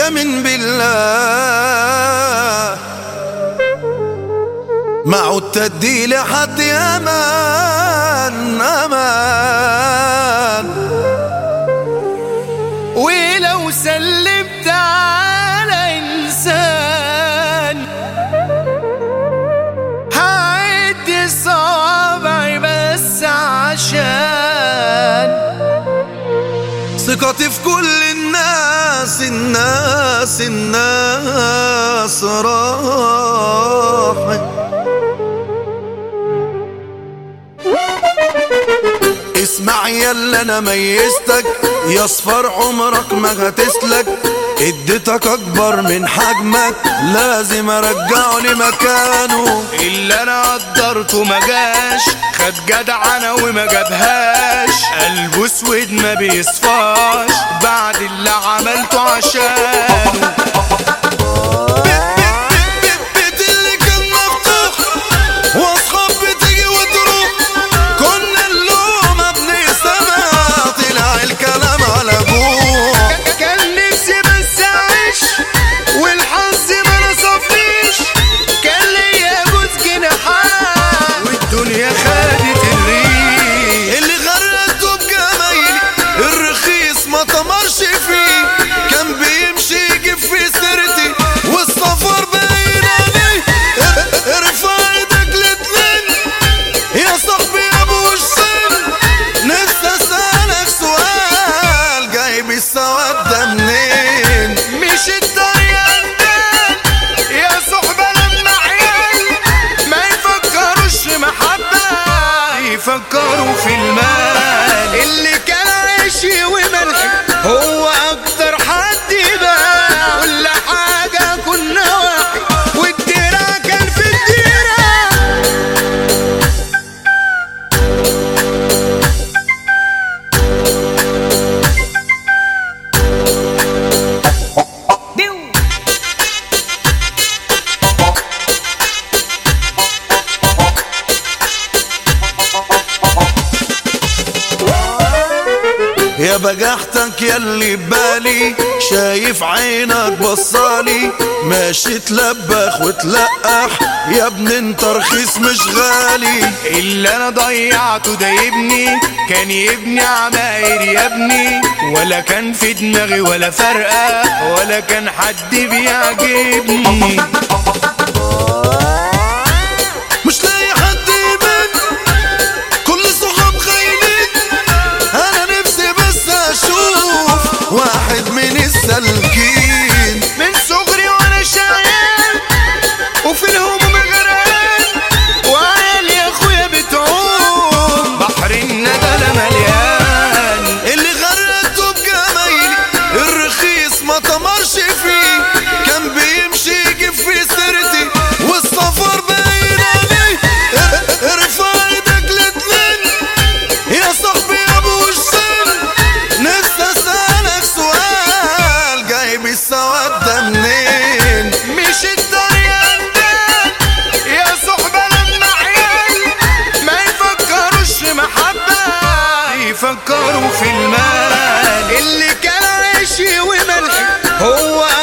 يمن بالله ما عدت تدي لحد امان امان. ولو سلمت على انسان هعد صوابعي بس عشان ثقتي في كل الناس الناس راحت. اسمع يلا انا ميزتك يا صفر عمرك ما هتسلك، اديتك اكبر من حجمك لازم ارجعه لمكانه. اللي انا قدرته ما جاش خد جدعنه وما جابهاش، قلبه اسود ما بيصفاش بعد اللي عملته عشانه. فكروا في المال اللي كان عيشي وملحي هو اكتر حد باع. كل حاجة كنا واحد والديرة كان في الديرة. يا بجحتك ياللي ببالي شايف عينك بصالي ماشي تلبخ وتلقح يا ابن انت رخيص مش غالي. اللي انا ضيعته ده يبني كان يبني عماير يا ابني، ولا كان في دماغي ولا فرقة ولا كان حد بيعجبني. مش لاقي حد يبان كل صحاب خاينين، انا نفسي بس اشوف واحد من السالكين. من صغري وانا شقيان وفي الهموم غرقان وعيال يا اخويا بتعوم بحر الندى مليان. اللي غرقته بجمايلي الرخيص ما طمرش فيه، كان بيمشي يجيب في سيرتي والسفر باين عليه. ارفع ايدك الاتنين يا صاحبي يا ابو وشين، نفسي اسالك سؤال جايب السواد ده منين؟ مش الدريان ده يا صحبة لما عيال ما يفكروش في محبة يفكروا في المال. اللي كان عيشي وملحي هو